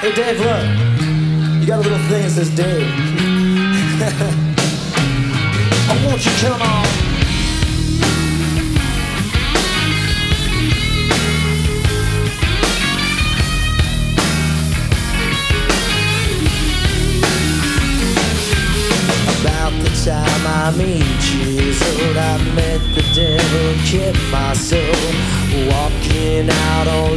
Hey Dave, look. You got a little thing that says Dave. Oh, won't you come on? About the time I meet you, so I met the devil, kept my soul walking out on